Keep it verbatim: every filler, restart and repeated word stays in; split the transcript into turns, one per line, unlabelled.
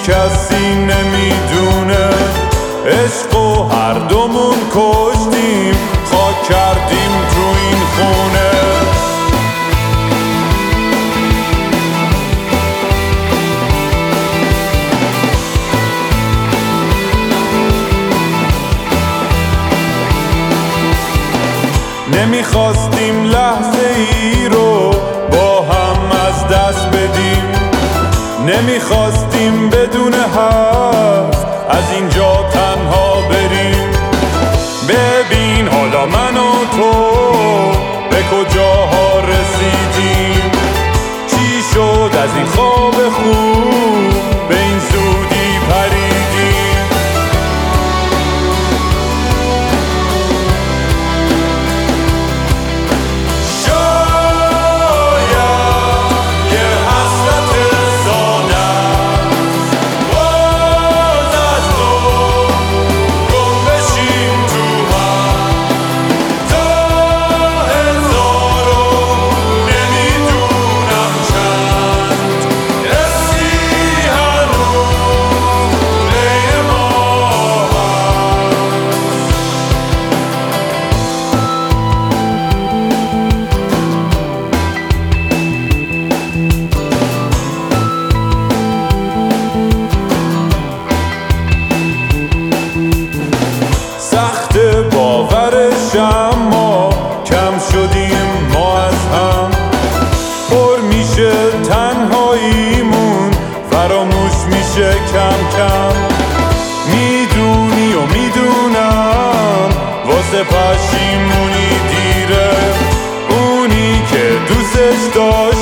کسی نمیدونه عشق و هر دومون کشتیم خاک کردیم تو این خونه. نمیخواستیم لحظه ای رو با هم از دست بدیم، نمیخواستیم بدون حرف از اینجا تنها بریم. ببین حالا من و تو به کجاها رسیدیم، چی شد از این خواب خوب به این زودی پریدیم. باورش اما کم شدیم ما از هم، پر میشه تنهاییمون فراموش میشه کم کم. میدونی و میدونم واسه پشیمونی دیره، اونی که دوستش داشت